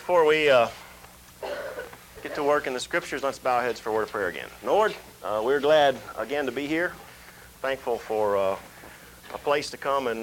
Before we get to work in the Scriptures, let's bow our heads for a word of prayer again. Lord, we're glad again to be here. Thankful for a place to come and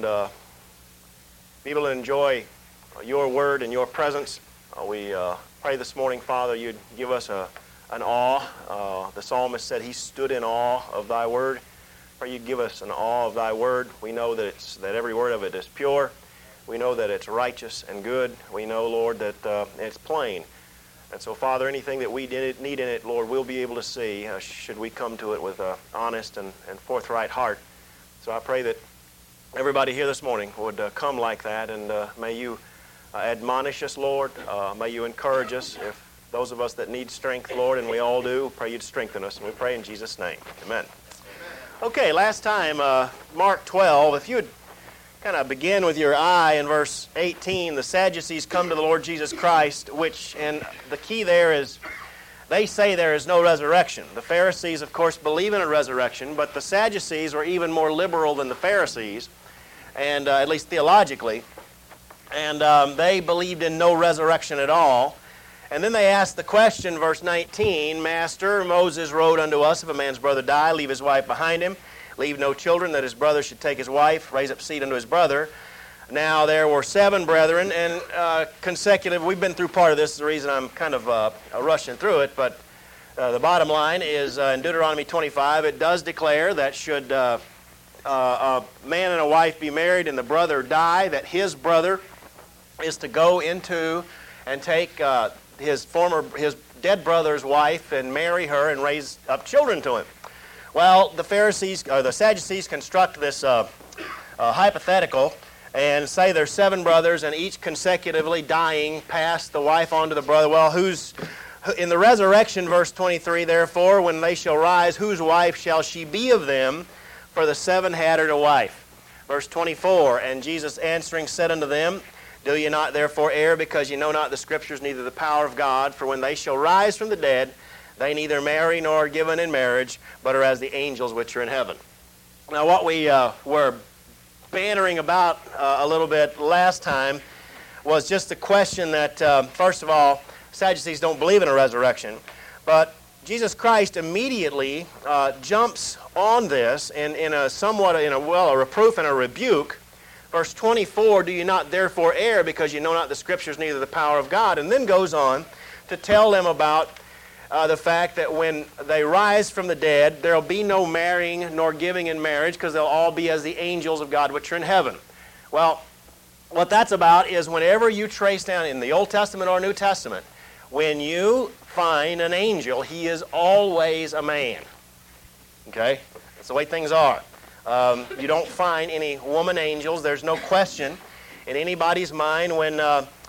be able to enjoy your word and your presence. We pray this morning, Father, you'd give us an awe. The psalmist said he stood in awe of thy word. Pray you'd give us an awe of thy word. We know that every word of it is pure. We know that it's righteous and good. We know, Lord, that it's plain. And so, Father, anything that we need in it, Lord, we'll be able to see should we come to it with an honest and forthright heart. So I pray that everybody here this morning would come like that, and may you admonish us, Lord. May you encourage us. If those of us that need strength, Lord, and we all do, pray you'd strengthen us. And we pray in Jesus' name. Amen. Okay, last time, Mark 12, if you would kind of begin with your eye in verse 18, the Sadducees come to the Lord Jesus Christ, and the key there is they say there is no resurrection. The Pharisees, of course, believe in a resurrection, but the Sadducees were even more liberal than the Pharisees, and at least theologically, and they believed in no resurrection at all. And then they asked the question, verse 19, Master, Moses wrote unto us, if a man's brother die, leave his wife behind him, leave no children, that his brother should take his wife, raise up seed unto his brother. Now there were 7 brethren, and consecutive, we've been through part of this, the reason I'm kind of rushing through it, but the bottom line is in Deuteronomy 25, it does declare that should a man and a wife be married and the brother die, that his brother is to go into and take his dead brother's wife and marry her and raise up children to him. Well, the Sadducees construct this hypothetical and say there's 7 brothers and each consecutively dying passed the wife on to the brother. Well, in the resurrection, verse 23, therefore, when they shall rise, whose wife shall she be of them? For the 7 had her to wife. Verse 24, and Jesus answering said unto them, do ye not therefore err, because ye know not the Scriptures, neither the power of God? For when they shall rise from the dead, they neither marry nor are given in marriage, but are as the angels which are in heaven. Now what we were bantering about a little bit last time was just the question that, first of all, Sadducees don't believe in a resurrection, but Jesus Christ immediately jumps on this in a reproof and a rebuke. Verse 24, do you not therefore err, because you know not the Scriptures, neither the power of God? And then goes on to tell them about the fact that when they rise from the dead, there will be no marrying nor giving in marriage, because they'll all be as the angels of God which are in heaven. Well, what that's about is whenever you trace down in the Old Testament or New Testament, when you find an angel, he is always a man. Okay? That's the way things are. You don't find any woman angels. There's no question in anybody's mind when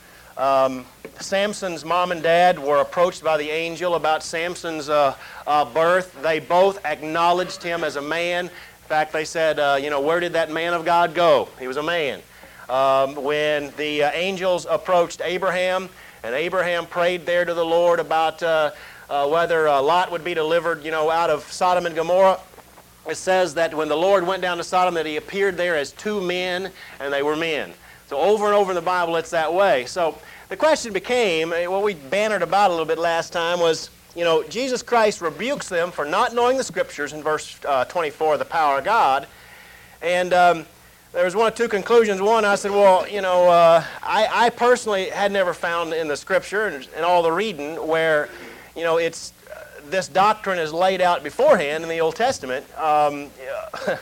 Samson's mom and dad were approached by the angel about Samson's birth. They both acknowledged him as a man. In fact, they said, where did that man of God go? He was a man. When the angels approached Abraham, and Abraham prayed there to the Lord about whether Lot would be delivered, out of Sodom and Gomorrah, it says that when the Lord went down to Sodom, that he appeared there as 2 men, and they were men. So over and over in the Bible, it's that way. So the question became, what we bantered about a little bit last time was, Jesus Christ rebukes them for not knowing the Scriptures in verse 24, the power of God. And there was one of 2 conclusions. One, I said, well, I personally had never found in the Scripture and all the reading where, it's this doctrine is laid out beforehand in the Old Testament, where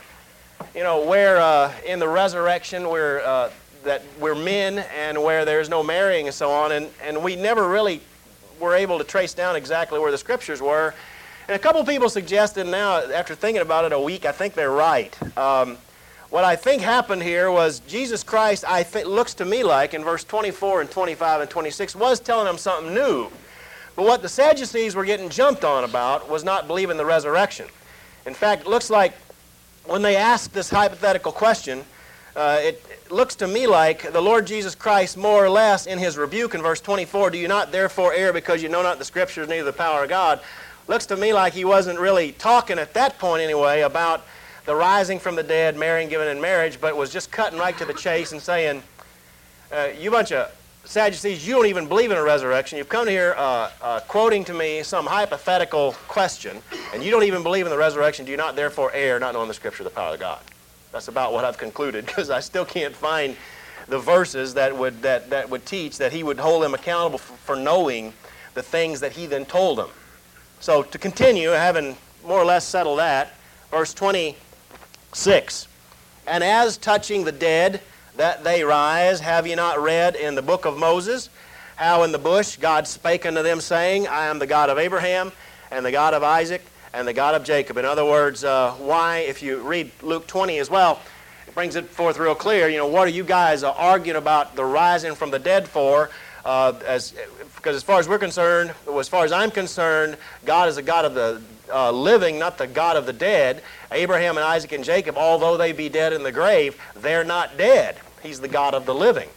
in the resurrection that we're men and where there's no marrying and so on, and we never really were able to trace down exactly where the Scriptures were. And a couple people suggested now, after thinking about it a week, I think they're right. What I think happened here was Jesus Christ, looks to me like, in verse 24 and 25 and 26, was telling them something new. But what the Sadducees were getting jumped on about was not believing the resurrection. In fact, it looks like when they asked this hypothetical question, it looks to me like the Lord Jesus Christ, more or less, in his rebuke in verse 24, do you not therefore err, because you know not the Scriptures, neither the power of God, looks to me like he wasn't really talking at that point anyway about the rising from the dead, marrying, giving in marriage, but was just cutting right to the chase and saying, you bunch of Sadducees, you don't even believe in a resurrection. You've come here quoting to me some hypothetical question, and you don't even believe in the resurrection. Do you not therefore err, not knowing the Scripture, the power of God? That's about what I've concluded, because I still can't find the verses that would teach that he would hold them accountable for knowing the things that he then told them. So to continue, having more or less settled that, verse 26, and as touching the dead, that they rise, have ye not read in the book of Moses, how in the bush God spake unto them, saying, I am the God of Abraham, and the God of Isaac, and the God of Jacob. In other words, why, if you read Luke 20 as well, it brings it forth real clear, what are you guys arguing about the rising from the dead for? Because as far as we're concerned, as far as I'm concerned, God is the God of the living, not the God of the dead. Abraham and Isaac and Jacob, although they be dead in the grave, they're not dead. He's the God of the living.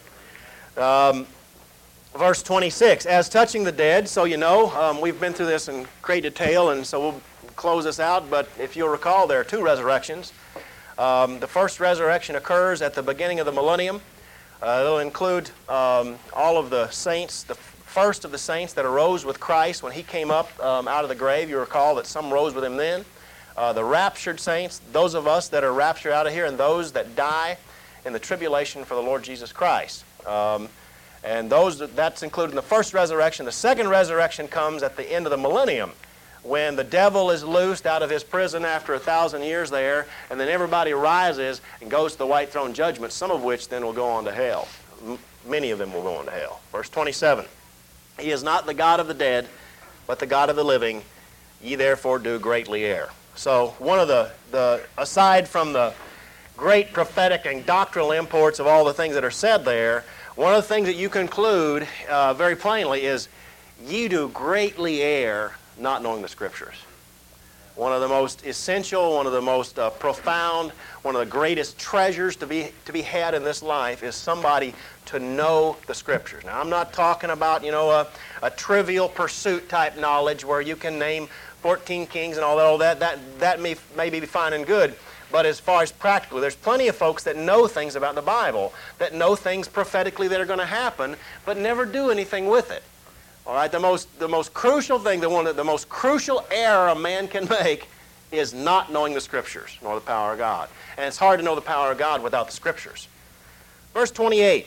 Verse 26, as touching the dead, so we've been through this in great detail, and so we'll close this out, but if you'll recall, there are two resurrections. The first resurrection occurs at the beginning of the millennium. It'll include all of the saints, the first of the saints that arose with Christ when he came up out of the grave. You recall that some rose with him then. The raptured saints, those of us that are raptured out of here, and those that die in the tribulation for the Lord Jesus Christ. And that's included in the first resurrection. The second resurrection comes at the end of the millennium, when the devil is loosed out of his prison after 1,000 years there, and then everybody rises and goes to the white throne judgment, some of which then will go on to hell. Many of them will go on to hell. Verse 27, he is not the God of the dead, but the God of the living. Ye therefore do greatly err. So one of the aside from the great prophetic and doctrinal imports of all the things that are said there, one of the things that you conclude very plainly is, ye do greatly err, not knowing the Scriptures. One of the most essential, one of the most profound, one of the greatest treasures to be had in this life is somebody to know the Scriptures. Now, I'm not talking about, a trivial pursuit type knowledge where you can name 14 kings and all that. That may be fine and good. But as far as practically, there's plenty of folks that know things about the Bible, that know things prophetically that are going to happen, but never do anything with it. All right, the most crucial thing, the most crucial error a man can make is not knowing the Scriptures, nor the power of God. And it's hard to know the power of God without the Scriptures. Verse 28.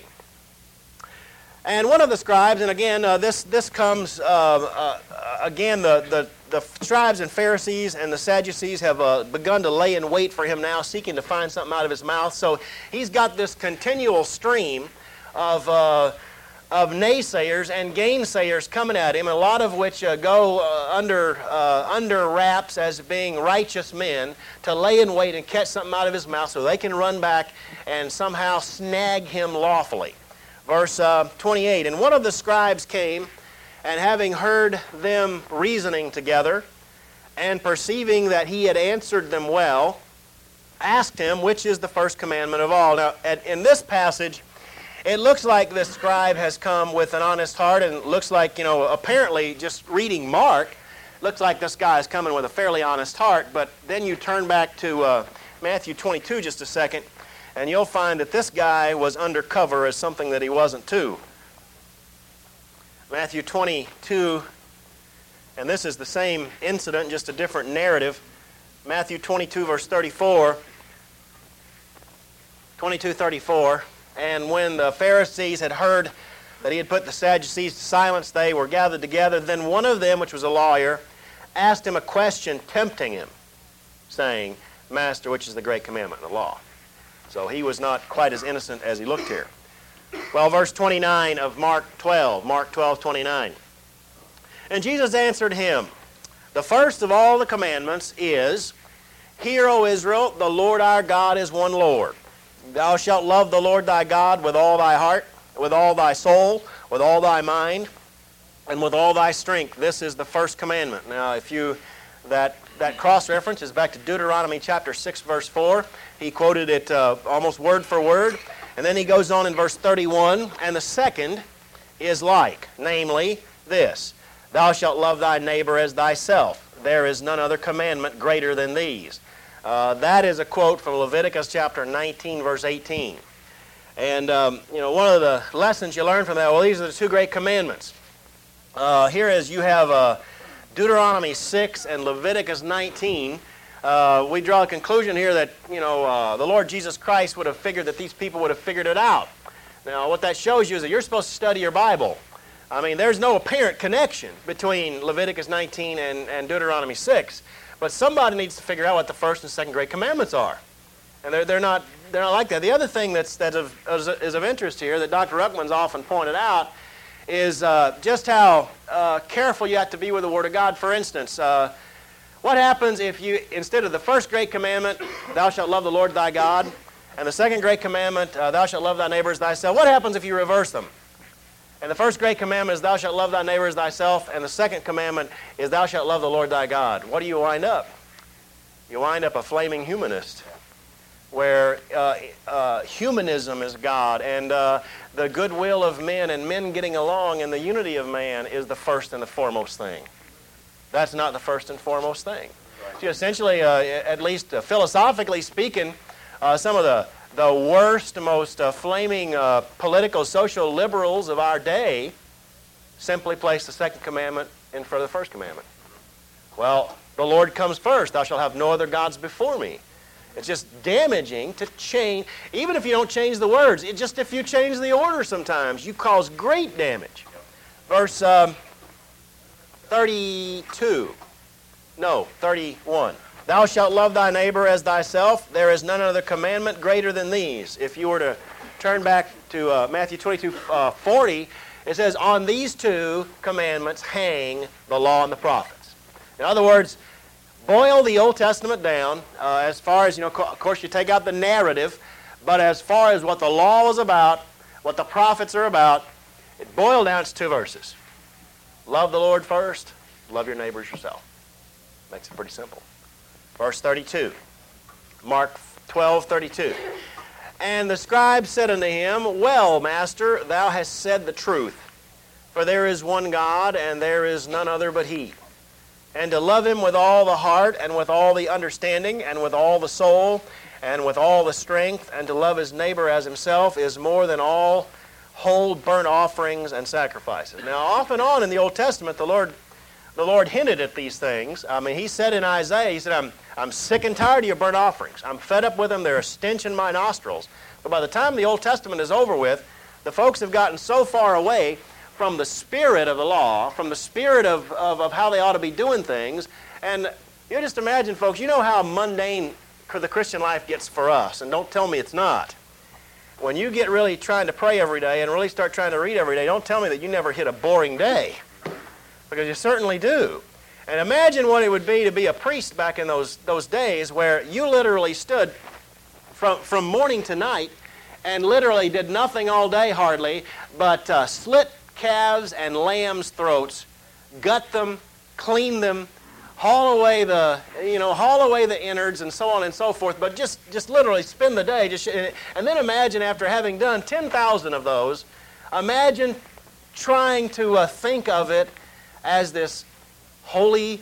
And one of the scribes, and again, this comes, again, the scribes and Pharisees and the Sadducees have begun to lay in wait for him now, seeking to find something out of his mouth. So he's got this continual stream of naysayers and gainsayers coming at him, a lot of which go under wraps as being righteous men to lay in wait and catch something out of his mouth so they can run back and somehow snag him lawfully. Verse 28, and one of the scribes came, and having heard them reasoning together, and perceiving that he had answered them well, asked him, which is the first commandment of all. Now, in this passage, it looks like this scribe has come with an honest heart, and it looks like, apparently just reading Mark, looks like this guy is coming with a fairly honest heart, but then you turn back to Matthew 22 just a second, and you'll find that this guy was undercover as something that he wasn't too. Matthew 22, and this is the same incident, just a different narrative. Matthew 22, verse 34. 22:34. And when the Pharisees had heard that he had put the Sadducees to silence, they were gathered together. Then one of them, which was a lawyer, asked him a question, tempting him, saying, Master, which is the great commandment in the law? So he was not quite as innocent as he looked here. Well, verse 29 of Mark 12:29. And Jesus answered him, the first of all the commandments is, Hear, O Israel, the Lord our God is one Lord. Thou shalt love the Lord thy God with all thy heart, with all thy soul, with all thy mind, and with all thy strength. This is the first commandment. Now, that cross-reference is back to Deuteronomy chapter 6, verse 4. He quoted it almost word for word. And then he goes on in verse 31, and the second is like, namely this, Thou shalt love thy neighbor as thyself. There is none other commandment greater than these. That is a quote from Leviticus chapter 19, verse 18. And, one of the lessons you learn from that, well, these are the two great commandments. Here as you have Deuteronomy 6 and Leviticus 19, we draw a conclusion here that, the Lord Jesus Christ would have figured that these people would have figured it out. Now, what that shows you is that you're supposed to study your Bible. I mean, there's no apparent connection between Leviticus 19 and Deuteronomy 6, but somebody needs to figure out what the first and second great commandments are. And they're not like that. The other thing is of interest here that Dr. Ruckman's often pointed out is just how careful you have to be with the Word of God. For instance, what happens if you, instead of the first great commandment, thou shalt love the Lord thy God, and the second great commandment, thou shalt love thy neighbor as thyself, what happens if you reverse them? And the first great commandment is thou shalt love thy neighbor as thyself, and the second commandment is thou shalt love the Lord thy God. What do you wind up? You wind up a flaming humanist, where humanism is God, and the goodwill of men and men getting along and the unity of man is the first and the foremost thing. That's not the first and foremost thing. See, essentially, at least philosophically speaking, some of the worst, most flaming political, social liberals of our day simply place the second commandment in front of the first commandment. Well, the Lord comes first. Thou shalt have no other gods before me. It's just damaging to change, even if you don't change the words. Just if you change the order sometimes, you cause great damage. Verse 31. Thou shalt love thy neighbor as thyself. There is none other commandment greater than these. If you were to turn back to Matthew 22:40, it says, on these two commandments hang the law and the prophets. In other words, boil the Old Testament down as far as, of course you take out the narrative, but as far as what the law is about, what the prophets are about, it boiled down to two verses. Love the Lord first, love your neighbor as yourself. Makes it pretty simple. Verse 32, Mark 12:32. And the scribe said unto him, well, master, thou hast said the truth. For there is one God, and there is none other but He. And to love Him with all the heart, and with all the understanding, and with all the soul, and with all the strength, and to love his neighbor as himself is more than all whole burnt offerings and sacrifices. Now, off and on in the Old Testament, the Lord hinted at these things. I mean, He said in Isaiah, He said, I'm sick and tired of your burnt offerings. I'm fed up with them. They're a stench in my nostrils. But by the time the Old Testament is over with, the folks have gotten so far away from the spirit of the law, from the spirit of how they ought to be doing things. And you just imagine, folks, you know how mundane the Christian life gets for us, and don't tell me it's not. When you get really trying to pray every day and really start trying to read every day, don't tell me that you never hit a boring day, because you certainly do. And imagine what it would be to be a priest back in those days, where you literally stood from morning to night and literally did nothing all day hardly but slit calves and lambs' throats, gut them, clean them, haul away the innards and so on and so forth, but just literally spend the day. And then imagine, after having done 10,000 of those, imagine trying to think of it as this holy,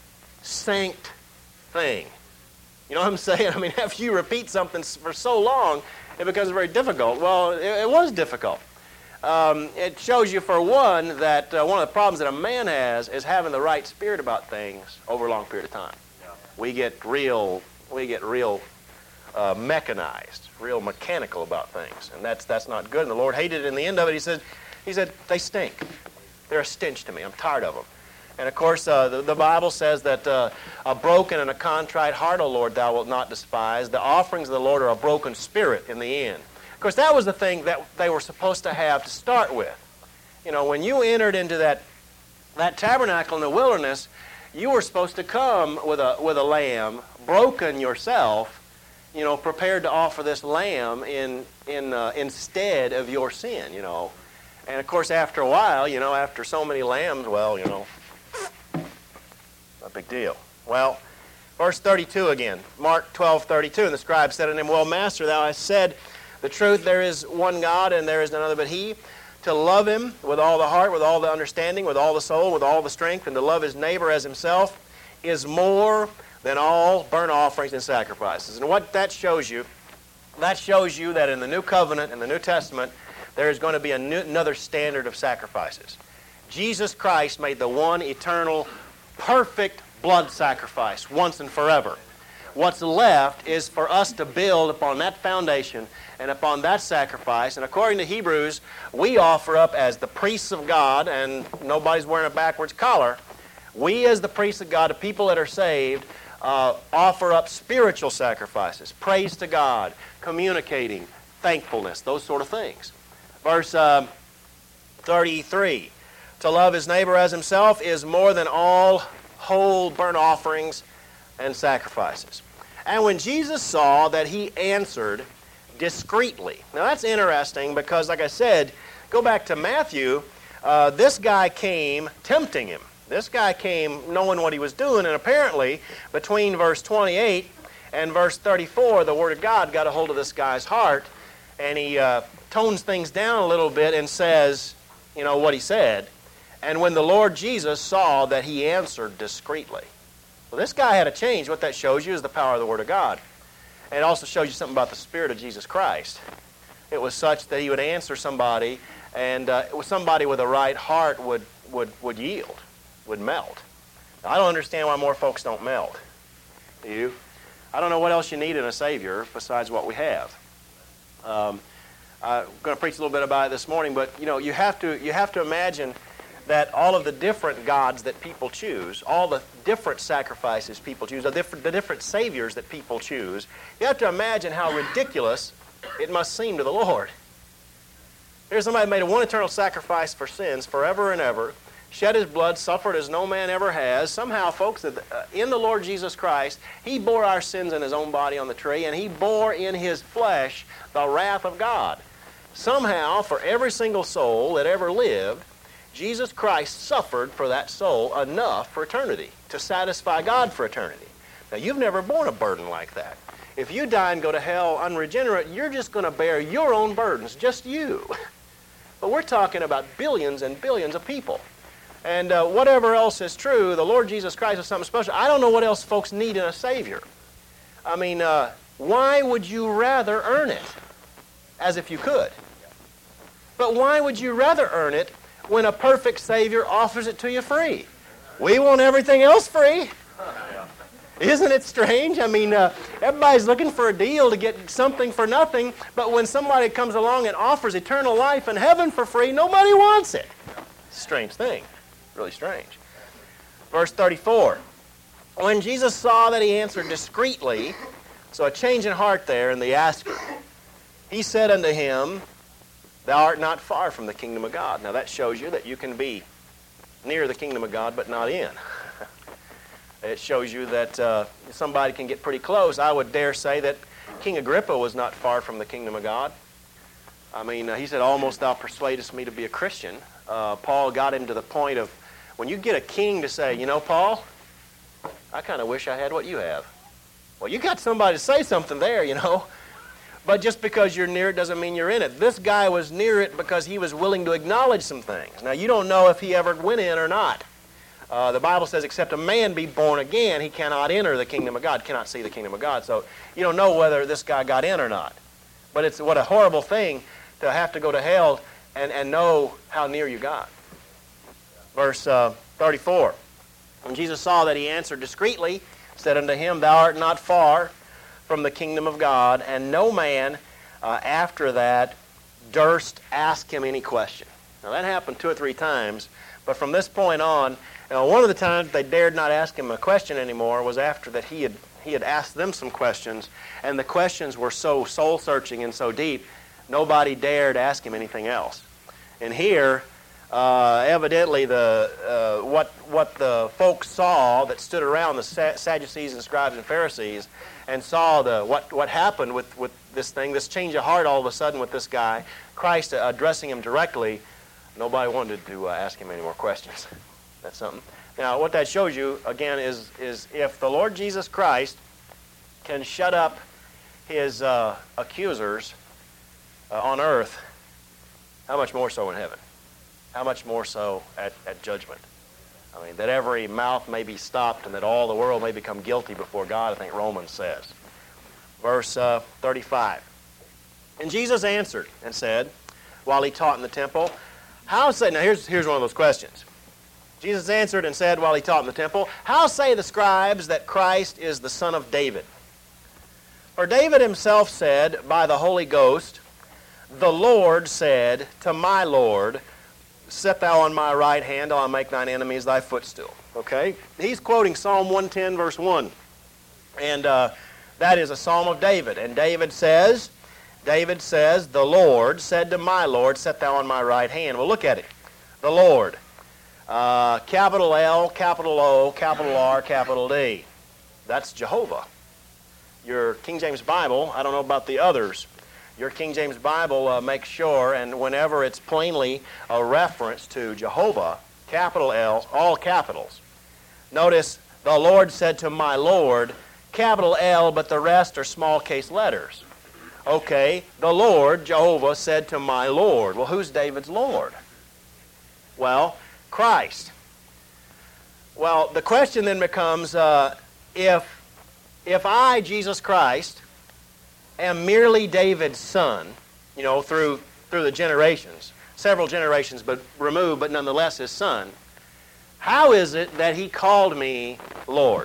sanct thing. You know what I'm saying? I mean, after you repeat something for so long, it becomes very difficult. Well, it was difficult. It shows you, for one, that one of the problems that a man has is having the right spirit about things over a long period of time. Yeah. We get real mechanized, real mechanical about things, and that's not good. And the Lord hated it. In the end of it, He said, they stink. They're a stench to me. I'm tired of them. And of course, the Bible says that a broken and a contrite heart, O Lord, Thou wilt not despise. The offerings of the Lord are a broken spirit in the end. Of course, that was the thing that they were supposed to have to start with. You know, when you entered into that tabernacle in the wilderness, you were supposed to come with a lamb, broken yourself, prepared to offer this lamb instead of your sin, And of course, after a while, after so many lambs, well, no big deal. Well, verse 32 again, Mark 12:32, and the scribe said unto him, well, Master, Thou hast said the truth, there is one God, and there is none other but He. To love Him with all the heart, with all the understanding, with all the soul, with all the strength, and to love his neighbor as himself is more than all burnt offerings and sacrifices. And what that shows you That shows you that in the New Covenant, in the New Testament, there is going to be another standard of sacrifices. Jesus Christ made the one eternal, perfect blood sacrifice once and forever. What's left is for us to build upon that foundation and upon that sacrifice. And according to Hebrews, we offer up as the priests of God, and nobody's wearing a backwards collar, we as the priests of God, the people that are saved, offer up spiritual sacrifices, praise to God, communicating, thankfulness, those sort of things. Verse 33, to love his neighbor as himself is more than all whole burnt offerings and sacrifices. And when Jesus saw that he answered discreetly. Now that's interesting because, like I said, go back to Matthew, this guy came tempting him. This guy came knowing what he was doing, and apparently between verse 28 and verse 34, the Word of God got a hold of this guy's heart, and he tones things down a little bit and says, you know, what he said. And when the Lord Jesus saw that he answered discreetly. Well, this guy had a change. What that shows you is the power of the Word of God. And it also shows you something about the Spirit of Jesus Christ. It was such that he would answer somebody, and somebody with a right heart would yield, would melt. Now, I don't understand why more folks don't melt. Do you? I don't know what else you need in a Savior besides what we have. I'm going to preach a little bit about it this morning, but you know, you have to imagine that all of the different gods that people choose, all the different sacrifices people choose, the different saviors that people choose, you have to imagine how ridiculous it must seem to the Lord. Here's somebody who made a one eternal sacrifice for sins forever and ever, shed his blood, suffered as no man ever has. Somehow, folks, in the Lord Jesus Christ, he bore our sins in his own body on the tree, and he bore in his flesh the wrath of God. Somehow, for every single soul that ever lived, Jesus Christ suffered for that soul enough for eternity, to satisfy God for eternity. Now, you've never borne a burden like that. If you die and go to hell unregenerate, you're just going to bear your own burdens, just you. But we're talking about billions and billions of people. And whatever else is true, the Lord Jesus Christ is something special. I don't know what else folks need in a Savior. I mean, why would you rather earn it? As if you could. But why would you rather earn it when a perfect Savior offers it to you free? We want everything else free. Isn't it strange? I mean, everybody's looking for a deal to get something for nothing, but when somebody comes along and offers eternal life and heaven for free, nobody wants it. Strange thing. Really strange. Verse 34. When Jesus saw that he answered discreetly, so a change in heart there in the asker, he said unto him, Thou art not far from the kingdom of God. Now that shows you that you can be near the kingdom of God but not in. It shows you that somebody can get pretty close. I would dare say that King Agrippa was not far from the kingdom of God. I mean, he said, Almost thou persuadest me to be a Christian. Paul got him to the point of, when you get a king to say, you know, Paul, I kind of wish I had what you have. Well, you got somebody to say something there, you know. But just because you're near it doesn't mean you're in it. This guy was near it because he was willing to acknowledge some things. Now, you don't know if he ever went in or not. The Bible says, except a man be born again, he cannot enter the kingdom of God, cannot see the kingdom of God. So you don't know whether this guy got in or not. But it's what a horrible thing to have to go to hell and know how near you got. Verse 34. When Jesus saw that he answered discreetly, said unto him, Thou art not far from the kingdom of God, and no man after that durst ask him any question. Now that happened 2 or 3 times, but from this point on, one of the times they dared not ask him a question anymore was after that he had asked them some questions, and the questions were so soul-searching and so deep, nobody dared ask him anything else. And here, evidently, what the folks saw that stood around, the Sadducees and scribes and Pharisees, and saw what happened with this thing, this change of heart all of a sudden with this guy, Christ addressing him directly, nobody wanted to ask him any more questions. That's something. Now, what that shows you, again, is if the Lord Jesus Christ can shut up his accusers on earth, how much more so in heaven? How much more so at judgment? I mean, that every mouth may be stopped and that all the world may become guilty before God, I think Romans says. Verse 35. And Jesus answered and said, while he taught in the temple, now here's one of those questions. Jesus answered and said while he taught in the temple, how say the scribes that Christ is the son of David? For David himself said by the Holy Ghost, the Lord said to my Lord, sit thou on my right hand till I make thine enemies thy footstool. Okay? He's quoting Psalm 110, verse 1. And that is a psalm of David. And David says, the Lord said to my Lord, set thou on my right hand. Well, look at it. The Lord. Capital L, capital O, capital R, capital D. That's Jehovah. Your King James Bible, I don't know about the others, your King James Bible makes sure, and whenever it's plainly a reference to Jehovah, capital L, all capitals. Notice, the Lord said to my Lord, capital L, but the rest are small case letters. Okay, the Lord, Jehovah, said to my Lord. Well, who's David's Lord? Well, Christ. Well, the question then becomes, if I, Jesus Christ, am merely David's son, through the generations, several generations but removed, but nonetheless his son, how is it that he called me Lord?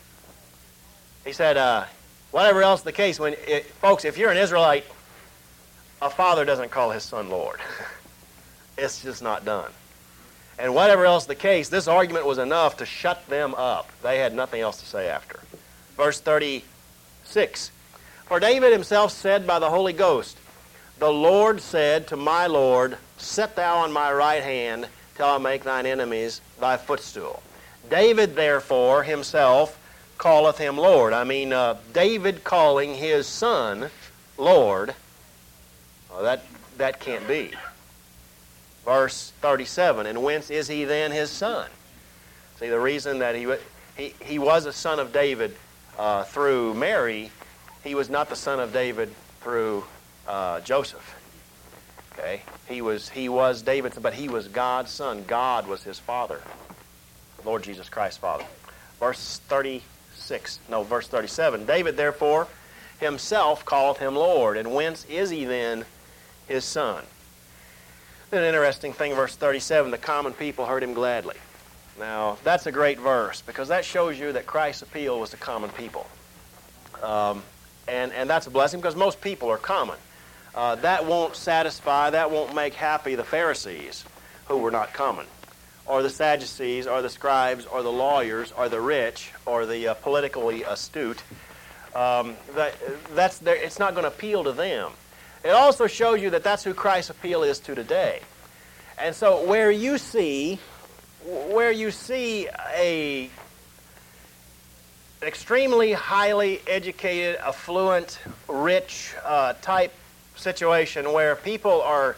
He said, whatever else the case, folks, if you're an Israelite, a father doesn't call his son Lord. It's just not done. And whatever else the case, this argument was enough to shut them up. They had nothing else to say after. Verse 36. For David himself said by the Holy Ghost, the Lord said to my Lord, sit thou on my right hand till I make thine enemies thy footstool. David, therefore, himself calleth him Lord. David calling his son Lord, that can't be. Verse 37, and whence is he then his son? See, the reason that he was a son of David through Mary, he was not the son of David through Joseph. Okay, he was David's, but he was God's son. God was his father, Lord Jesus Christ's father. Verse 37. David therefore himself calleth him Lord, and whence is he then his son? An interesting thing, verse 37, the common people heard him gladly. Now, that's a great verse, because that shows you that Christ's appeal was to common people. And that's a blessing, because most people are common. That won't satisfy, that won't make happy the Pharisees, who were not common, or the Sadducees, or the scribes, or the lawyers, or the rich, or the politically astute. It's not going to appeal to them. It also shows you that that's who Christ's appeal is to today. And so where you see a extremely highly educated, affluent, rich type situation where people are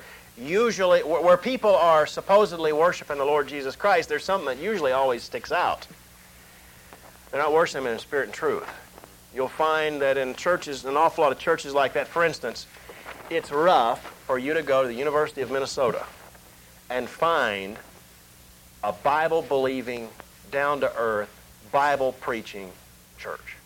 supposedly worshiping the Lord Jesus Christ, there's something that usually always sticks out. They're not worshiping Him in spirit and truth. You'll find that in churches, an awful lot of churches like that, for instance, it's rough for you to go to the University of Minnesota and find a Bible-believing, down-to-earth, Bible-preaching church.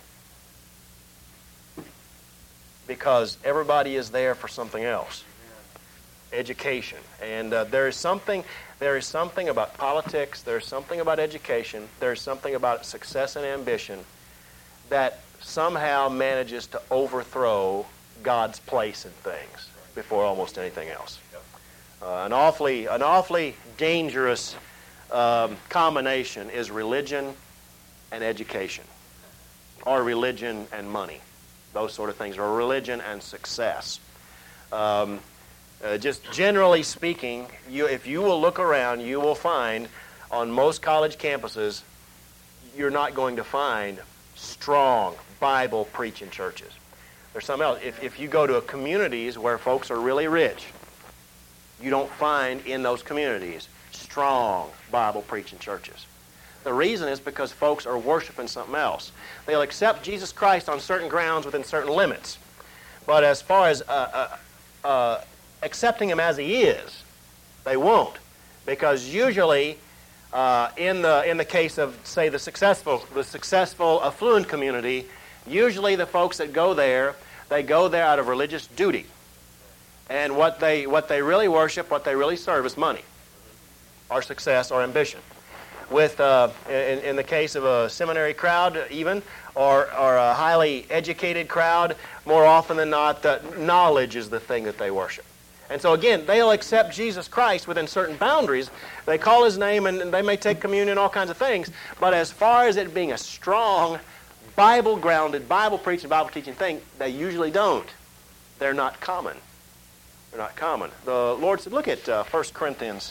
Because everybody is there for something else. Education. And there is something about politics, there is something about education, there is something about success and ambition that somehow manages to overthrow God's place in things before almost anything else. An awfully dangerous combination is religion and education, or religion and money, those sort of things, or religion and success. Just generally speaking, if you will look around, you will find on most college campuses, you're not going to find strong Bible preaching churches. There's something else. If you go to communities where folks are really rich, you don't find in those communities strong Bible preaching churches. The reason is because folks are worshiping something else. They'll accept Jesus Christ on certain grounds within certain limits. But as far as accepting Him as He is, they won't. Because usually, in the case of, say, the successful affluent community, usually the folks that go there, they go there out of religious duty. And what they really worship, what they really serve is money, or success, or ambition. With in the case of a seminary crowd, even, or a highly educated crowd, more often than not, knowledge is the thing that they worship. And so again, they'll accept Jesus Christ within certain boundaries. They call His name and they may take communion, all kinds of things. But as far as it being a strong, Bible-grounded, Bible-preaching, Bible-teaching thing, they usually don't. They're not common. They're not common. The Lord said, look at 1 Corinthians.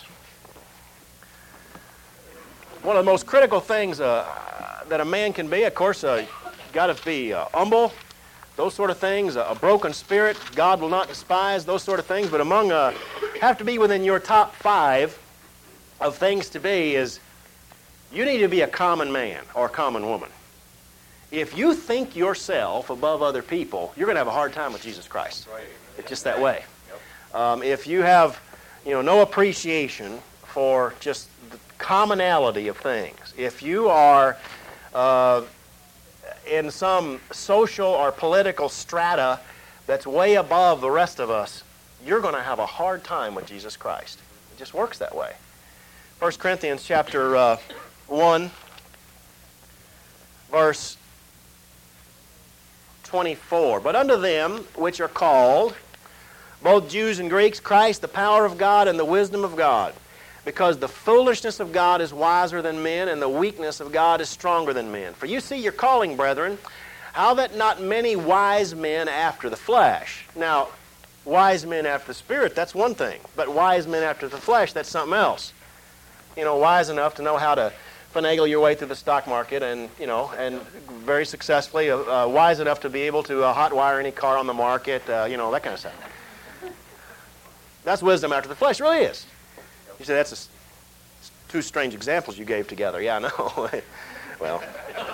One of the most critical things that a man can be, of course, got to be humble. Those sort of things, a broken spirit, God will not despise, those sort of things. But have to be within your top 5 of things to be is, you need to be a common man or a common woman. If you think yourself above other people, you're going to have a hard time with Jesus Christ. It's just that way. If you have, no appreciation for just the commonality of things, if you are in some social or political strata that's way above the rest of us, you're going to have a hard time with Jesus Christ. It just works that way. 1 Corinthians chapter 1, verse 24. But unto them which are called, both Jews and Greeks, Christ, the power of God and the wisdom of God. Because the foolishness of God is wiser than men, and the weakness of God is stronger than men. For you see your calling, brethren, how that not many wise men after the flesh. Now, wise men after the Spirit, that's one thing. But wise men after the flesh, that's something else. Wise enough to know how to finagle your way through the stock market and very successfully, wise enough to be able to hotwire any car on the market, that kind of stuff. That's wisdom after the flesh. It really is. You say, that's two strange examples you gave together. Yeah, I know. Well,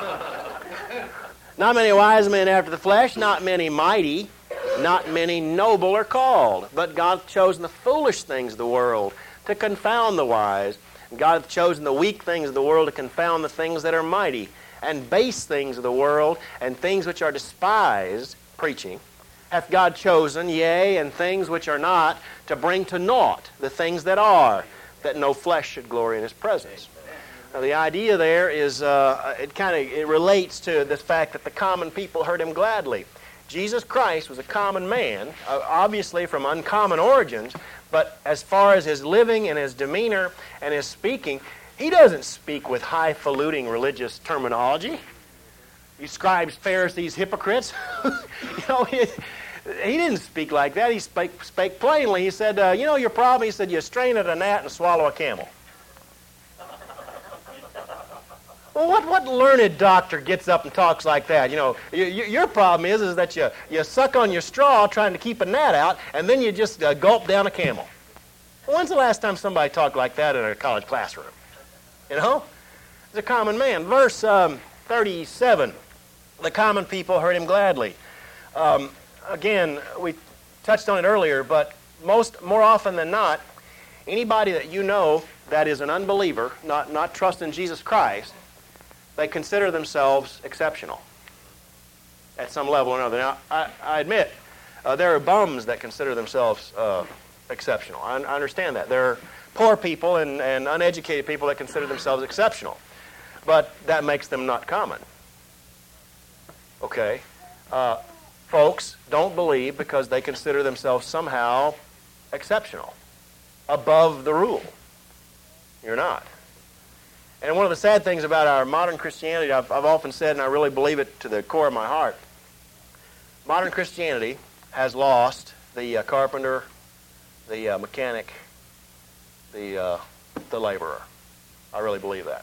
not many wise men after the flesh, not many mighty, not many noble are called. But God hath chosen the foolish things of the world to confound the wise. And God hath chosen the weak things of the world to confound the things that are mighty. And base things of the world and things which are despised, preaching, hath God chosen, yea, and things which are not, to bring to naught the things that are, that no flesh should glory in His presence. Now, the idea there is, it relates to the fact that the common people heard Him gladly. Jesus Christ was a common man, obviously from uncommon origins, but as far as His living and His demeanor and His speaking, He doesn't speak with highfalutin religious terminology. You scribes, Pharisees, hypocrites. He didn't speak like that. He spake plainly. He said, your problem, he said, you strain at a gnat and swallow a camel. Well, what learned doctor gets up and talks like that? Your problem is that you suck on your straw trying to keep a gnat out, and then you just gulp down a camel. Well, when's the last time somebody talked like that in a college classroom? It's a common man. Verse 37, the common people heard Him gladly. Again, we touched on it earlier, but more often than not, anybody that you know that is an unbeliever, not trusting Jesus Christ, they consider themselves exceptional at some level or another. Now, I admit, there are bums that consider themselves exceptional. I understand that. There are poor people and uneducated people that consider themselves exceptional. But that makes them not common. Okay? Folks don't believe because they consider themselves somehow exceptional, above the rule. You're not. And one of the sad things about our modern Christianity, I've often said, and I really believe it to the core of my heart, modern Christianity has lost the carpenter, the mechanic, the laborer. I really believe that.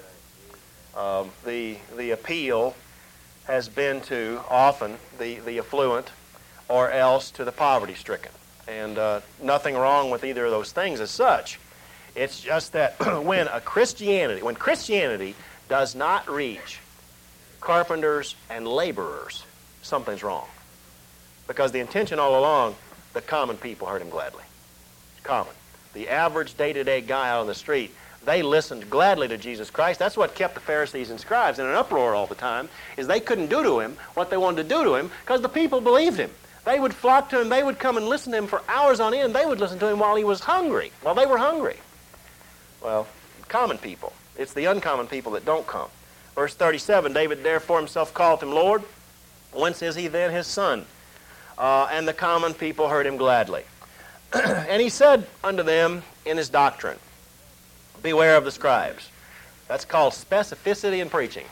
The appeal has been to often the affluent or else to the poverty-stricken. And nothing wrong with either of those things as such. It's just that when Christianity does not reach carpenters and laborers, something's wrong. Because the intention all along, the common people heard Him gladly. Common. The average day-to-day guy out on the street, they listened gladly to Jesus Christ. That's what kept the Pharisees and scribes in an uproar all the time, is they couldn't do to Him what they wanted to do to Him because the people believed Him. They would flock to him. They would come and listen to him for hours on end. They would listen to him while he was hungry, while they were hungry. Well, common people. It's the uncommon people that don't come. Verse 37, David therefore himself called him Lord. Whence is he then his son? And the common people heard him gladly. And he said unto them in his doctrine, beware of the scribes. That's called specificity in preaching.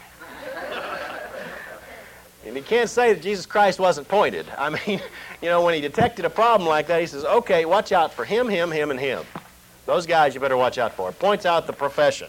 And you can't say that Jesus Christ wasn't pointed. I mean, when he detected a problem like that, he says, okay, watch out for him, and him. Those guys you better watch out for. Points out the profession.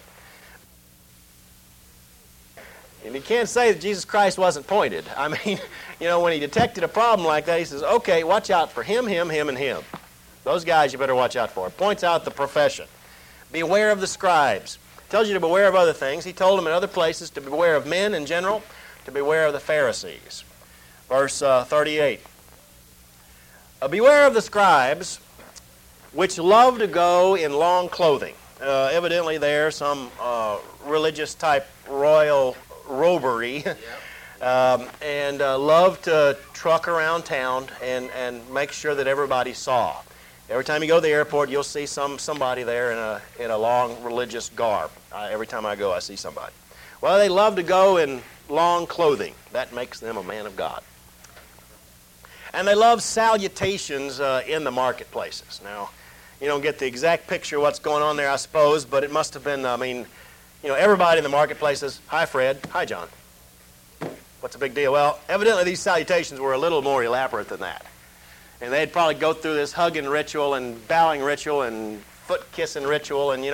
And you can't say that Jesus Christ wasn't pointed. I mean, when he detected a problem like that, he says, okay, watch out for him, and him. Those guys you better watch out for. Points out the profession. Beware of the scribes. Tells you to beware of other things. He told them in other places to beware of men in general, to beware of the Pharisees. Verse 38. Beware of the scribes, which love to go in long clothing. Evidently there some religious type royal robery. And love to truck around town and make sure that everybody saw. Every time you go to the airport, you'll see somebody there in a long religious garb. Every time I go, I see somebody. Well, they love to go in long clothing. That makes them a man of God. And they love salutations in the marketplaces. Now, you don't get the exact picture of what's going on there, I suppose, but it must have been, everybody in the marketplace says, hi, Fred. Hi, John. What's the big deal? Well, evidently these salutations were a little more elaborate than that. And they'd probably go through this hugging ritual and bowing ritual and foot-kissing ritual and,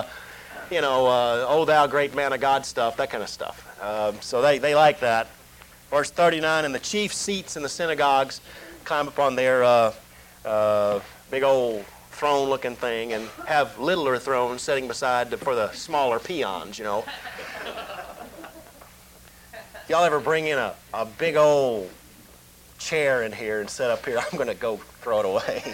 oh thou great man of God stuff, that kind of stuff. So they like that. Verse 39, and the chief seats in the synagogues climb up on their big old throne-looking thing and have littler thrones sitting beside for the smaller peons, If y'all ever bring in a big old chair in here and sit up here, I'm going to go throw it away.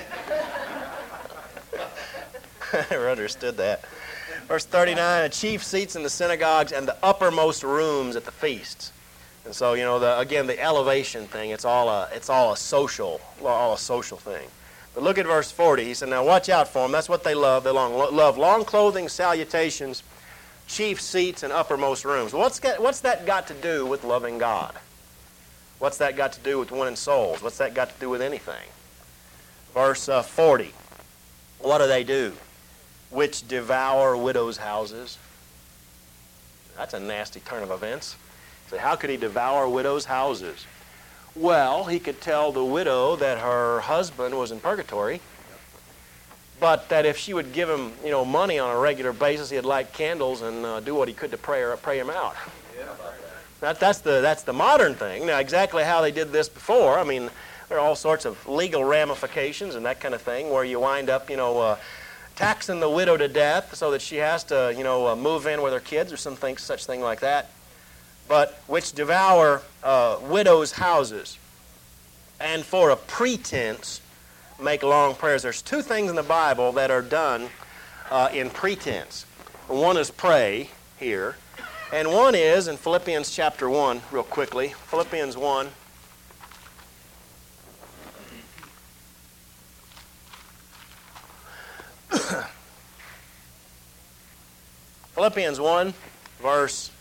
I never understood that. Verse 39, the chief seats in the synagogues and the uppermost rooms at the feasts. And so, again, the elevation thing, it's all a social thing. But look at verse 40. He said, now watch out for them. That's what they love. They love long clothing, salutations, chief seats, and uppermost rooms. What's that got to do with loving God? What's that got to do with winning souls? What's that got to do with anything? Verse 40. What do? Which devour widows' houses. That's a nasty turn of events. So how could he devour widows' houses? Well, he could tell the widow that her husband was in purgatory, but that if she would give him, money on a regular basis, he'd light candles and do what he could to pray him out. That's the modern thing. Now, exactly how they did this before, there are all sorts of legal ramifications and that kind of thing where you wind up, taxing the widow to death so that she has to, move in with her kids or such thing like that. But which devour widows' houses, and for a pretense make long prayers. There's two things in the Bible that are done in pretense. One is pray here, and one is in Philippians chapter 1, real quickly. Philippians 1. Philippians 1, verse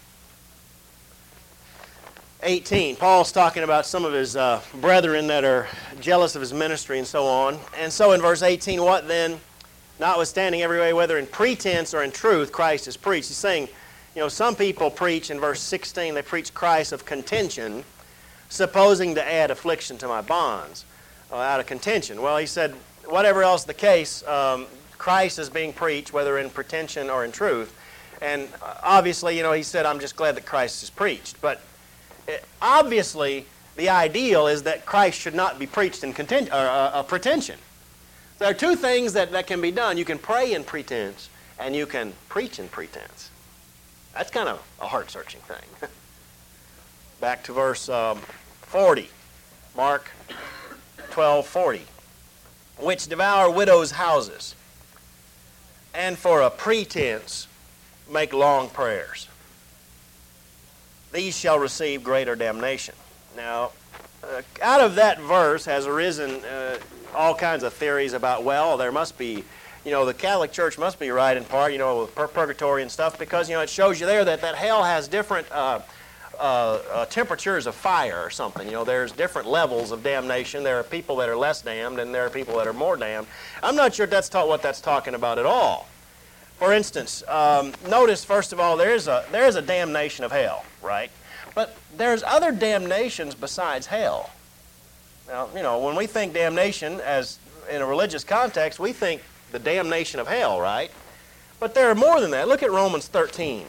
18. Paul's talking about some of his brethren that are jealous of his ministry and so on. And so in verse 18, what then? Notwithstanding every way, whether in pretense or in truth, Christ is preached. He's saying, some people preach, in verse 16, they preach Christ of contention, supposing to add affliction to my bonds, out of contention. Well, he said, whatever else the case, Christ is being preached, whether in pretension or in truth. And obviously, he said, I'm just glad that Christ is preached. But obviously, the ideal is that Christ should not be preached in pretension. There are two things that can be done. You can pray in pretense, and you can preach in pretense. That's kind of a heart-searching thing. Back to verse 40. Mark 12:40. Which devour widows' houses, and for a pretense make long prayers. These shall receive greater damnation. Now, out of that verse has arisen all kinds of theories about, well, there must be, the Catholic Church must be right in part, with purgatory and stuff, because, it shows you there that hell has different temperatures of fire or something. There's different levels of damnation. There are people that are less damned, and there are people that are more damned. I'm not sure that's what that's talking about at all. For instance, notice, first of all, there is a damnation of hell, right? But there's other damnations besides hell. Now, when we think damnation as in a religious context, we think the damnation of hell, right? But there are more than that. Look at Romans 13.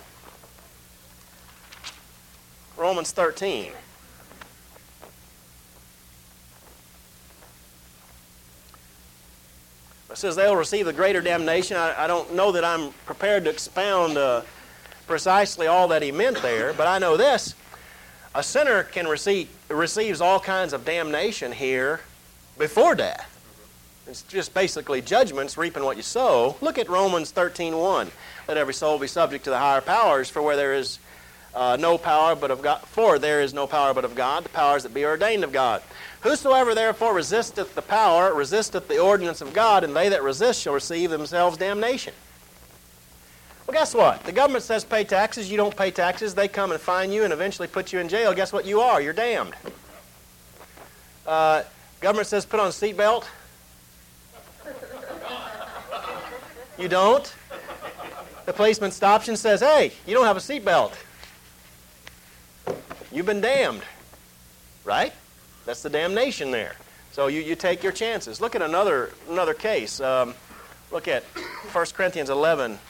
Romans 13. It says they'll receive the greater damnation. I don't know that I'm prepared to expound precisely all that he meant there, but I know this. A sinner receives all kinds of damnation here before death. It's just basically judgments, reaping what you sow. Look at Romans 13:1. Let every soul be subject to the higher powers, for where there is no power but of God. For there is no power but of God, the powers that be ordained of God. Whosoever therefore resisteth the power, resisteth the ordinance of God, and they that resist shall receive themselves damnation. Well, guess what? The government says pay taxes. You don't pay taxes. They come and fine you and eventually put you in jail. Guess what you are? You're damned. Government says put on a seatbelt. You don't. The policeman stops you and says, hey, you don't have a seatbelt. You've been damned. Right? That's the damnation there. So you take your chances. Look at another case. Look at 1 Corinthians 11.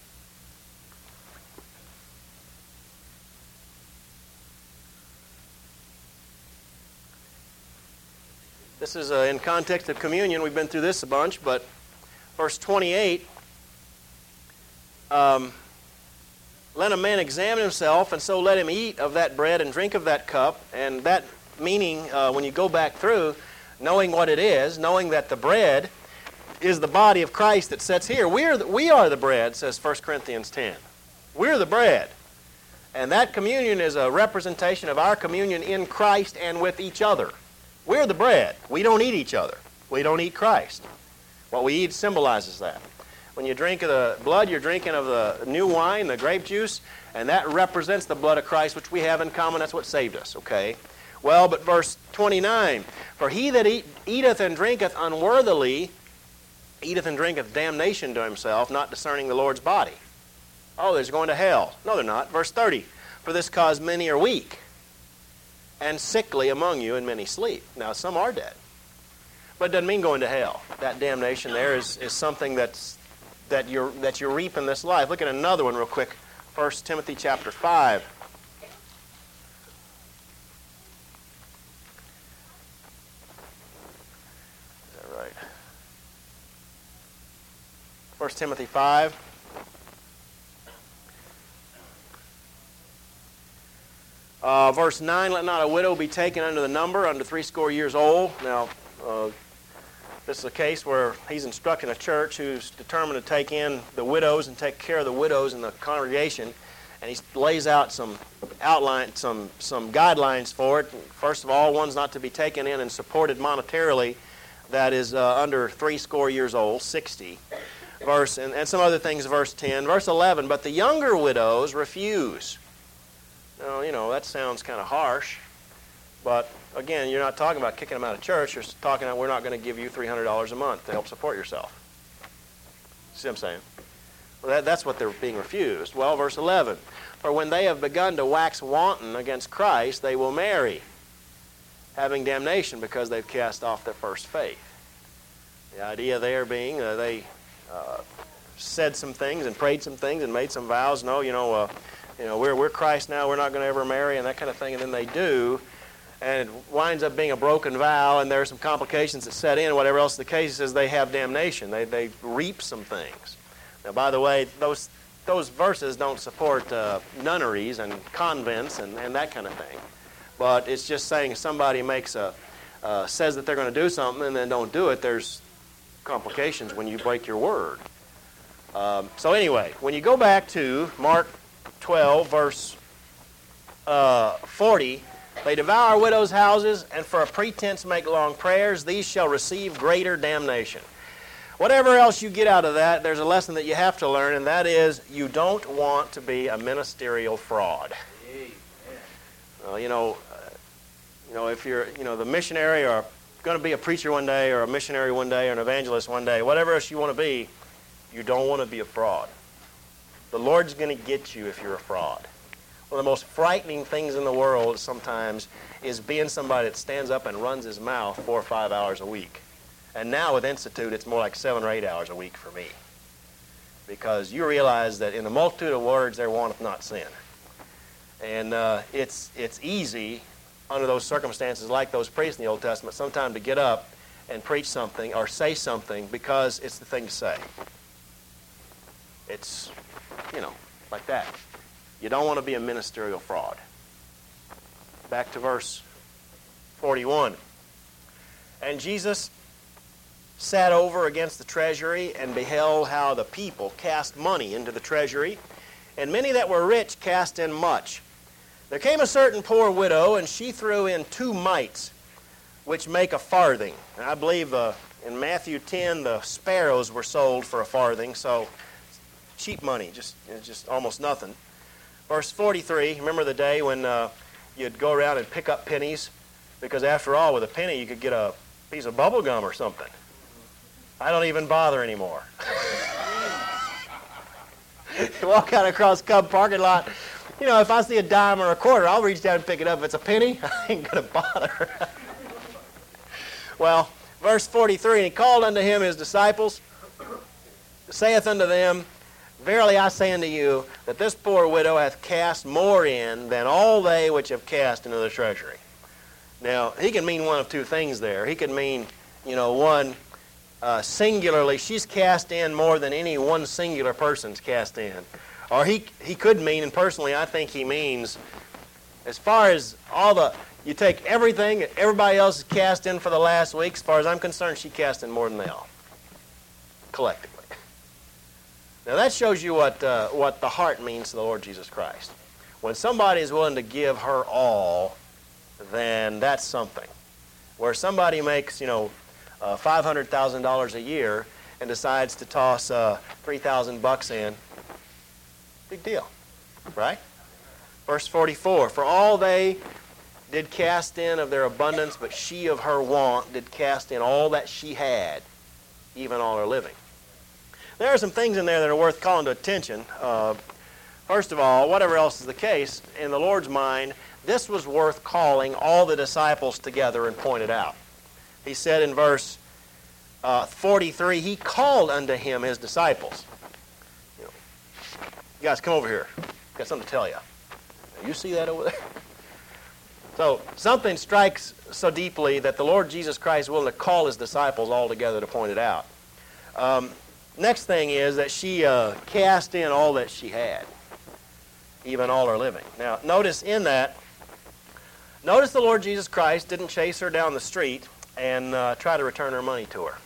This is in context of communion. We've been through this a bunch, but verse 28, let a man examine himself, and so let him eat of that bread and drink of that cup. And that meaning, when you go back through, knowing what it is, knowing that the bread is the body of Christ that sits here. We are the bread, says 1 Corinthians 10. We're the bread. And that communion is a representation of our communion in Christ and with each other. We're the bread. We don't eat each other. We don't eat Christ. What we eat symbolizes that. When you drink of the blood, you're drinking of the new wine, the grape juice, and that represents the blood of Christ, which we have in common. That's what saved us, okay? Well, but verse 29, for he that eateth and drinketh unworthily, eateth and drinketh damnation to himself, not discerning the Lord's body. Oh, they're going to hell. No, they're not. Verse 30, for this cause many are weak and sickly among you, and many sleep. Now, some are dead. But it doesn't mean going to hell. That damnation there is something that you're reaping this life. Look at another one real quick. 1 Timothy chapter 5. Is that right? 1 Timothy 5. Verse 9, let not a widow be taken under the number, under 80 years old. Now, this is a case where he's instructing a church who's determined to take in the widows and take care of the widows in the congregation. And he lays out some guidelines for it. First of all, one's not to be taken in and supported monetarily that is under 80 years old, 60. And some other things, verse 10. Verse 11, but the younger widows refuse. Now, that sounds kind of harsh, but again, you're not talking about kicking them out of church. You're talking about we're not going to give you $300 a month to help support yourself. See what I'm saying? Well, that's what they're being refused. Well, verse 11, for when they have begun to wax wanton against Christ, they will marry, having damnation because they've cast off their first faith. The idea there being they said some things and prayed some things and made some vows. No, we're Christ now, we're not going to ever marry, and that kind of thing, and then they do, and it winds up being a broken vow, and there are some complications that set in. Whatever else the case is, they have damnation. They reap some things. Now, by the way, those verses don't support nunneries and convents and that kind of thing, but it's just saying if somebody says that they're going to do something and then don't do it, there's complications when you break your word. So anyway, when you go back to Mark 12, verse 40, They devour widows' houses, and for a pretense make long prayers. These shall receive greater damnation. Whatever else you get out of that, there's a lesson that you have to learn, and that is you don't want to be a ministerial fraud. If you're, the missionary or going to be a preacher one day or a missionary one day or an evangelist one day, whatever else you want to be, you don't want to be a fraud. The Lord's going to get you if you're a fraud. One of the most frightening things in the world sometimes is being somebody that stands up and runs his mouth 4 or 5 hours a week. And now with Institute, it's more like 7 or 8 hours a week for me. Because you realize that in the multitude of words there wanteth not sin. And it's easy under those circumstances like those priests in the Old Testament sometimes to get up and preach something or say something because it's the thing to say. It's, like that. You don't want to be a ministerial fraud. Back to verse 41. And Jesus sat over against the treasury and beheld how the people cast money into the treasury, and many that were rich cast in much. There came a certain poor widow, and she threw in 2 mites, which make a farthing. And I believe in Matthew 10, the sparrows were sold for a farthing, so cheap money, just almost nothing. Verse 43, remember the day when you'd go around and pick up pennies? Because after all, with a penny, you could get a piece of bubble gum or something. I don't even bother anymore. You walk out across Cub parking lot, if I see a dime or a quarter, I'll reach down and pick it up. If it's a penny, I ain't going to bother. Well, verse 43, and he called unto him his disciples, saith unto them, Verily I say unto you, that this poor widow hath cast more in than all they which have cast into the treasury. Now, he can mean one of 2 things there. He could mean, one, singularly, she's cast in more than any one singular person's cast in. Or he could mean, and personally I think he means, as far as you take everything that everybody else has cast in for the last week, as far as I'm concerned, she cast in more than they all, collectively. Now that shows you what the heart means to the Lord Jesus Christ. When somebody is willing to give her all, then that's something. Where somebody makes, $500,000 a year and decides to toss $3,000 in, big deal, right? Verse 44, For all they did cast in of their abundance, but she of her want did cast in all that she had, even all her living. There are some things in there that are worth calling to attention. First of all, whatever else is the case, in the Lord's mind, this was worth calling all the disciples together and pointed out. He said in verse 43, he called unto him his disciples. You guys, come over here. I've got something to tell you. You see that over there? So something strikes so deeply that the Lord Jesus Christ is willing to call his disciples all together to point it out. Next thing is that she cast in all that she had, even all her living. Now, notice the Lord Jesus Christ didn't chase her down the street and try to return her money to her.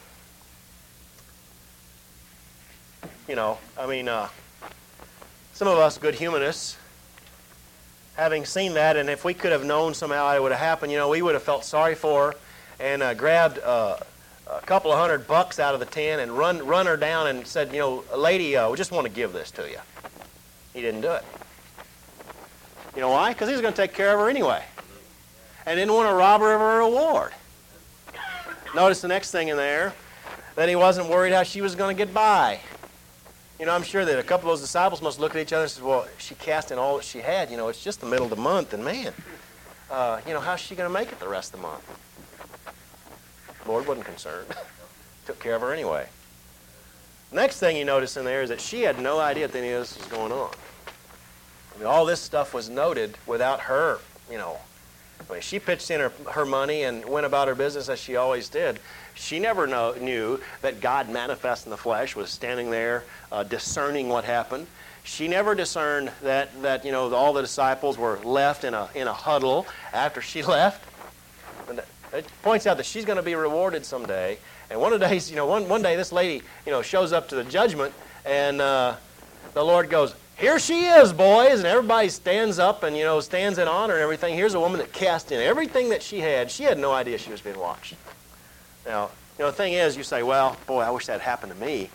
Some of us good humanists, having seen that, and if we could have known somehow it would have happened, we would have felt sorry for her and grabbed a couple of $100 out of the tin and run her down and said, lady, we just want to give this to you. He didn't do it. You know why? Because he was going to take care of her anyway. And didn't want to rob her of her reward. Notice the next thing in there, that he wasn't worried how she was going to get by. I'm sure that a couple of those disciples must look at each other and say, well, she cast in all that she had. It's just the middle of the month, and man, how's she going to make it the rest of the month? The Lord wasn't concerned. Took care of her anyway. Next thing you notice in there is that she had no idea that any of this was going on. All this stuff was noted without her, she pitched in her money and went about her business as she always did. She never knew that God manifest in the flesh was standing there discerning what happened. She never discerned that all the disciples were left in a huddle after she left. And it points out that she's going to be rewarded someday. And one of the days, one day this lady, shows up to the judgment, and the Lord goes, here she is, boys, and everybody stands up and, stands in honor and everything. Here's a woman that cast in everything that she had. She had no idea she was being watched. Now, the thing is, you say, well, boy, I wish that happened to me.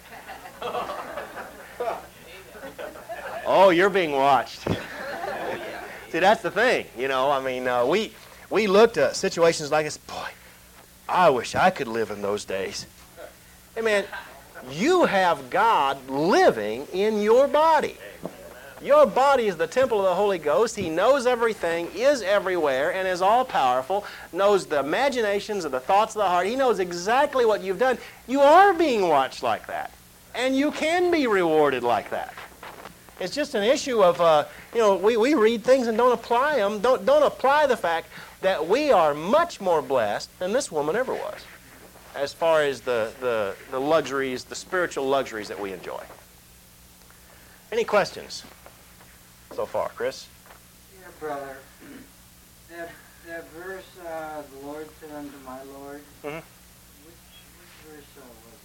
Oh, you're being watched. See, that's the thing, we looked at situations like this, boy, I wish I could live in those days. Hey, man, you have God living in your body. Your body is the temple of the Holy Ghost. He knows everything, is everywhere, and is all-powerful, knows the imaginations and the thoughts of the heart. He knows exactly what you've done. You are being watched like that, and you can be rewarded like that. It's just an issue of, we read things and don't apply them. Don't apply the fact that we are much more blessed than this woman ever was, as far as the luxuries, the spiritual luxuries that we enjoy. Any questions so far, Chris? Yeah, brother. That verse, the Lord said unto my Lord, Mm-hmm. which verse was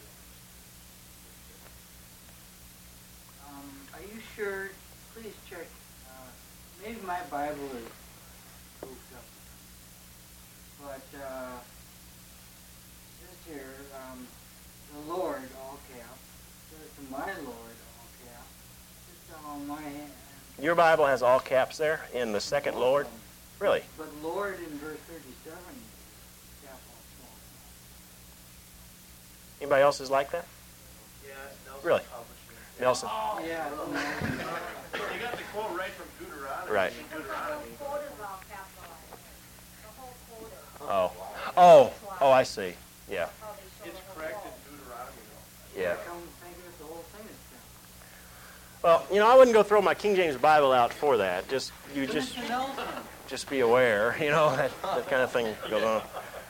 it? Are you sure? Please check. Maybe my Bible is goofed up. But this here, the Lord, all caps, says to my Lord, all caps, it's on my hand. Your Bible has all caps there in the second Lord? Really? But Lord in verse 37, capital small. Anybody else is like that? Yeah, Nelson Really? Publishing. Nelson? Yeah. You got the quote right from Deuteronomy. Right. Deuteronomy. Oh, I see. Yeah. It's correct in Deuteronomy, though. Yeah. Come think of it, the whole thing is Well, I wouldn't go throw my King James Bible out for that. Just Nelson. just be aware, that kind of thing goes on.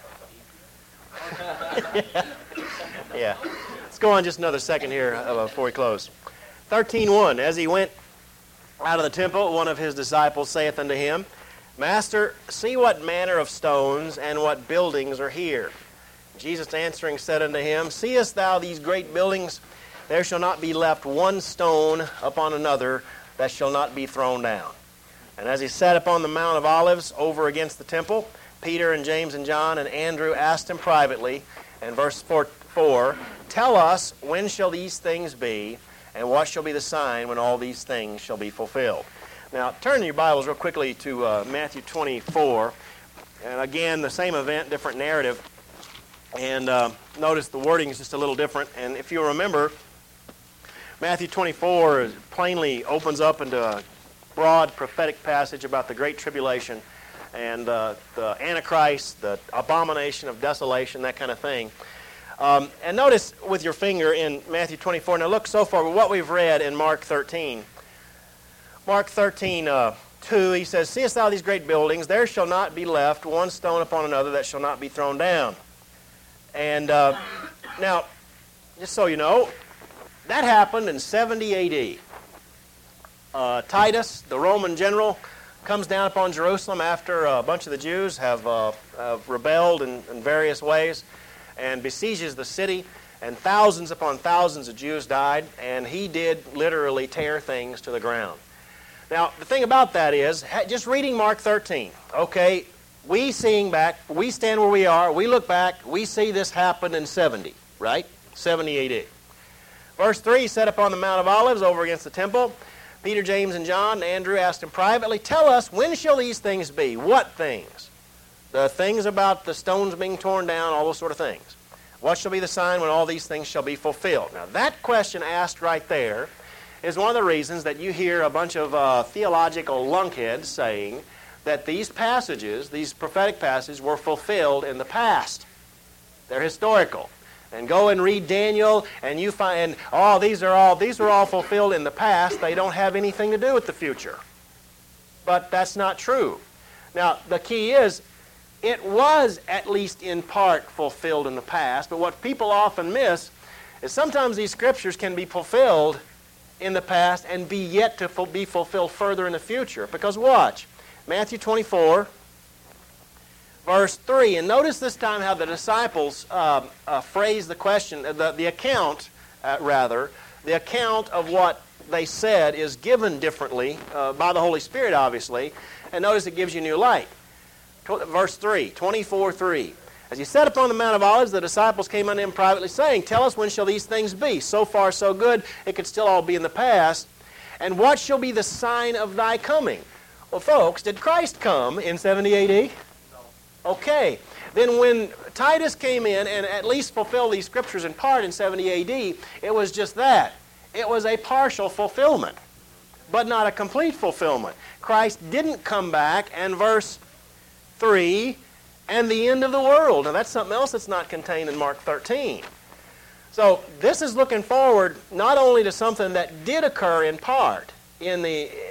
Yeah. Let's go on just another second here before we close. 13:1. As he went out of the temple, one of his disciples saith unto him, Master, see what manner of stones and what buildings are here. Jesus answering said unto him, Seest thou these great buildings? There shall not be left one stone upon another that shall not be thrown down. And as he sat upon the Mount of Olives over against the temple, Peter and James and John and Andrew asked him privately, and verse 4, Tell us, when shall these things be, and what shall be the sign when all these things shall be fulfilled? Now, turn your Bibles real quickly to Matthew 24. And again, the same event, different narrative. And notice the wording is just a little different. And if you remember, Matthew 24 plainly opens up into a broad prophetic passage about the Great Tribulation and the Antichrist, the abomination of desolation, that kind of thing. And notice with your finger in Matthew 24. Now look so far what we've read in Mark 13. Mark 13, 2, he says, Seest thou these great buildings? There shall not be left one stone upon another that shall not be thrown down. And now, just so you know, that happened in 70 A.D. Titus, the Roman general, comes down upon Jerusalem after a bunch of the Jews have rebelled in various ways and besieges the city, and thousands upon thousands of Jews died, and he did literally tear things to the ground. Now, the thing about that is, just reading Mark 13, okay, we stand where we are, we look back, we see this happen in 70, right? 70 A.D. Verse 3, set upon the Mount of Olives over against the temple, Peter, James, and John, and Andrew asked him privately, Tell us, when shall these things be? What things? The things about the stones being torn down, all those sort of things. What shall be the sign when all these things shall be fulfilled? Now, that question asked right there is one of the reasons that you hear a bunch of theological lunkheads saying that these passages, these prophetic passages, were fulfilled in the past. They're historical. And go and read Daniel, and you find, these were all fulfilled in the past. They don't have anything to do with the future. But that's not true. Now, the key is, it was at least in part fulfilled in the past, but what people often miss is sometimes these scriptures can be fulfilled in the past and be yet to be fulfilled further in the future. Because watch, Matthew 24, verse 3, and notice this time how the disciples phrase the question, the account of what they said is given differently by the Holy Spirit, obviously. And notice it gives you new light. Verse 3, 24:3. As he sat upon the Mount of Olives, the disciples came unto him privately, saying, Tell us, when shall these things be? So far, so good. It could still all be in the past. And what shall be the sign of thy coming? Well, folks, did Christ come in 70 A.D.? No. Okay. Then when Titus came in and at least fulfilled these scriptures in part in 70 A.D., it was just that. It was a partial fulfillment, but not a complete fulfillment. Christ didn't come back, and verse 3, and the end of the world. Now that's something else that's not contained in Mark 13. So this is looking forward not only to something that did occur in part in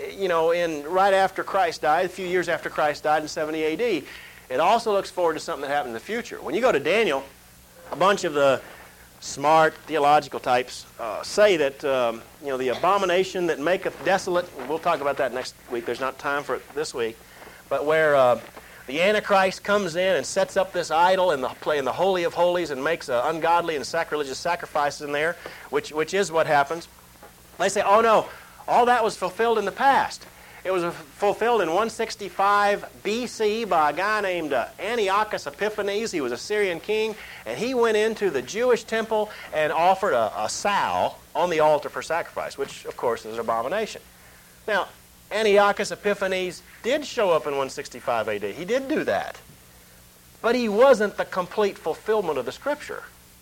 right after Christ died, a few years after Christ died in 70 A.D., it also looks forward to something that happened in the future. When you go to Daniel, a bunch of the smart theological types say that the abomination that maketh desolate, and we'll talk about that next week, there's not time for it this week, but where the Antichrist comes in and sets up this idol in the Holy of Holies and makes ungodly and sacrilegious sacrifices in there, which is what happens. They say, oh no, all that was fulfilled in the past. It was fulfilled in 165 B.C. by a guy named Antiochus Epiphanes. He was a Syrian king, and he went into the Jewish temple and offered a sow on the altar for sacrifice, which, of course, is an abomination. Now, Antiochus Epiphanes did show up in 165 A.D. He did do that. But he wasn't the complete fulfillment of the Scripture.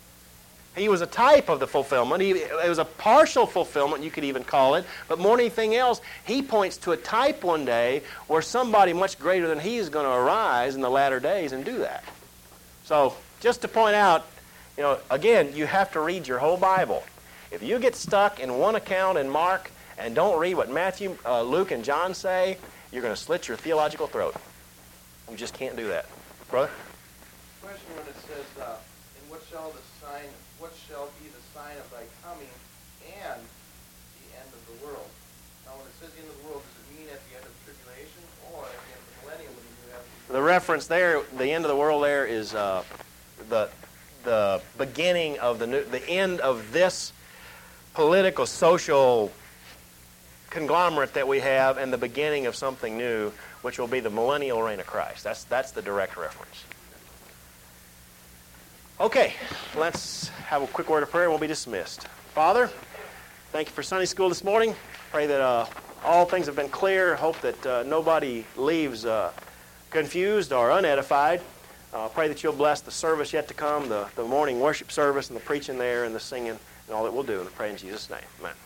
He was a type of the fulfillment. It was a partial fulfillment, you could even call it. But more than anything else, he points to a type one day where somebody much greater than he is going to arise in the latter days and do that. So, just to point out, again, you have to read your whole Bible. If you get stuck in one account in Mark and don't read what Matthew, Luke, and John say, you're going to slit your theological throat. You just can't do that. Brother? Question when it says, and what shall be the sign of thy coming and the end of the world? Now when it says the end of the world, does it mean at the end of the tribulation or at the end of the millennium when you have the reference there, the end of the world there is the beginning of the end of this political, social conglomerate that we have, and the beginning of something new, which will be the millennial reign of Christ. That's the direct reference. Okay, let's have a quick word of prayer and we'll be dismissed. Father, thank you for Sunday school this morning. Pray that all things have been clear. Hope that nobody leaves confused or unedified. Pray that you'll bless the service yet to come, the morning worship service and the preaching there and the singing and all that we'll do. And I pray in Jesus' name. Amen.